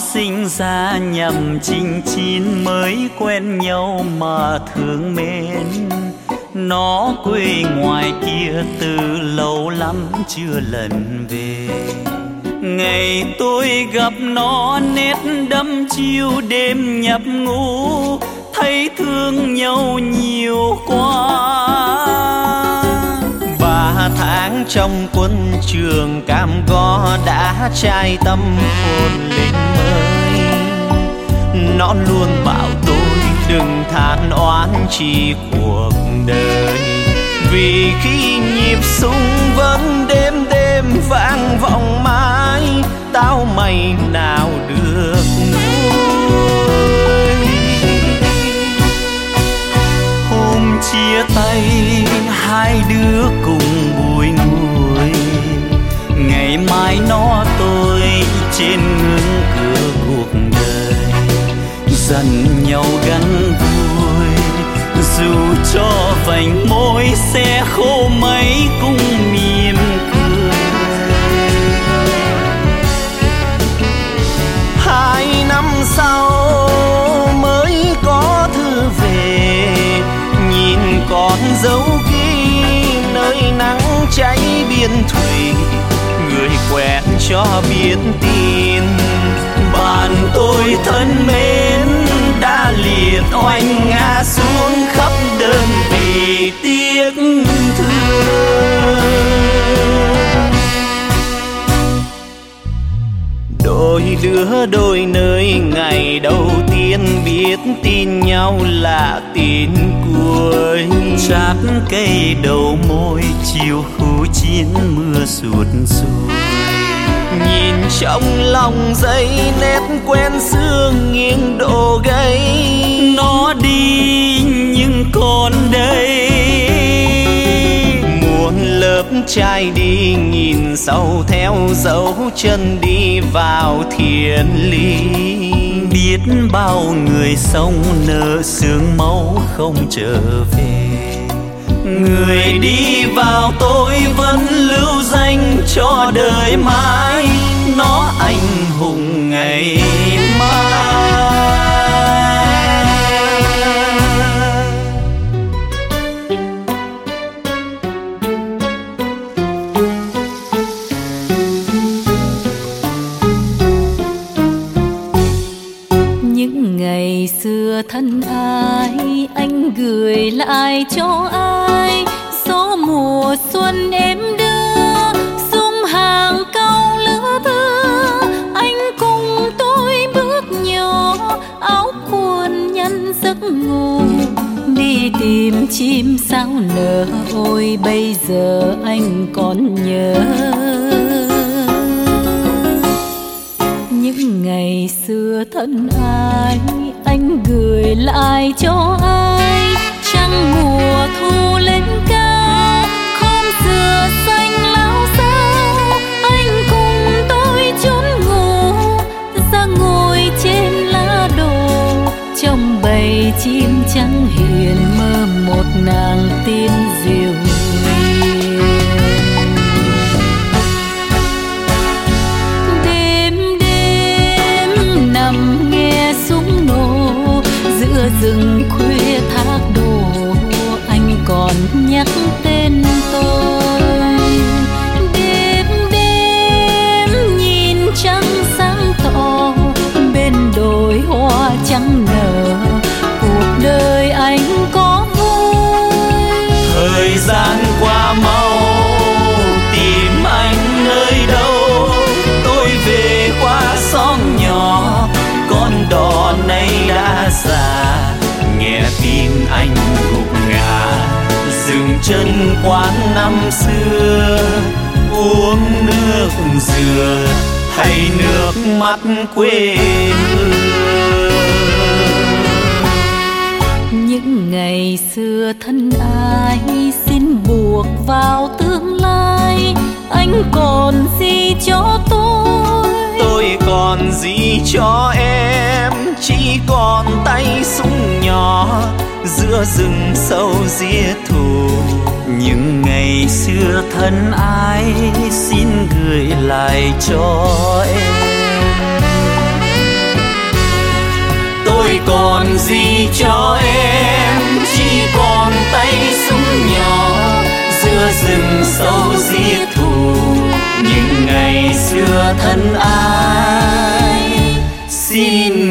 sinh ra nhằm chinh chiến mới quen nhau mà thương mến. Nó quê ngoài kia từ lâu lắm chưa lần về. Ngày tôi gặp nó nét đắm chiêu đêm nhập ngũ, thấy thương nhau nhiều quá. 3 tháng trong quân trường cam go đã trai tâm hồn lên mới. Nó luôn bảo tôi đừng than oán chi cuộc đời, vì khi nhịp súng vẫn đêm đêm vang vọng mãi, tao mày nào được nuôi. Hôm chia tay hai đứa cùng bùi ngùi, ngày mai nó tôi trên ngưỡng cửa cuộc đời. Dần nhau gắn vui, dù cho vành môi sẽ khô mấy cũng mỉm cười. 2 năm sau mới có thư về, nhìn con dấu ghi nơi nắng cháy biên thùy, người quen cho biết tin. Bạn tôi thân mến đã liệt oanh ngã xuống khắp đơn vị tiếc thương. Đôi đứa đôi nơi ngày đầu tiên biết tin nhau là tin cuối. Chát cây đầu môi chiều khu chiến mưa sụt sùi. Nhìn trong lòng giấy nét quen xưa nghiêng độ gay. Nó đi nhưng còn đây, muôn lớp trai đi nhìn sau theo dấu chân đi vào thiên lý. Biết bao người sống nợ sương máu không trở về. Người đi vào tôi vẫn lưu danh cho đời mãi, nó anh hùng ngày mai. Những ngày xưa thân ái anh gửi lại cho ai, gió mùa xuân em đưa sum hàng câu lứa thơ. Anh cùng tôi bước nhỏ áo quần nhăn giấc ngủ, đi tìm chim sao nở. Ôi bây giờ anh còn nhớ những ngày xưa thân ái anh gửi lại cho ai. Trăng mùa thu lên cao, khóm dừa xanh lao xao. Anh cùng tôi trốn ngủ ra ngồi trên lá đồ, trong bầy chim trắng hiền mơ một nàng tiên diệu hiền. Đêm đêm nằm nghe súng nổ giữa rừng khuya thác đổ, anh còn nhắc tên tôi. Đêm đêm nhìn trăng sáng tỏ bên đồi hoa trắng nở, cuộc đời anh có vui. Thời gian qua mau tìm anh nơi đâu, tôi về qua xóm nhỏ con đò này đã già. Nghe tin anh gục ngã dừng chân quán năm xưa, uống nước dừa hay nước mắt quê hương. Những ngày xưa thân ái xin buộc vào tương lai, anh còn gì cho tôi còn gì cho em, chỉ còn tay súng nhỏ giữa rừng sâu giết thù. Những ngày xưa thân ái xin gửi lại cho em. còn gì cho em, chỉ còn tay súng nhỏ giữa rừng sâu giết thù những ngày xưa thân ái. Xin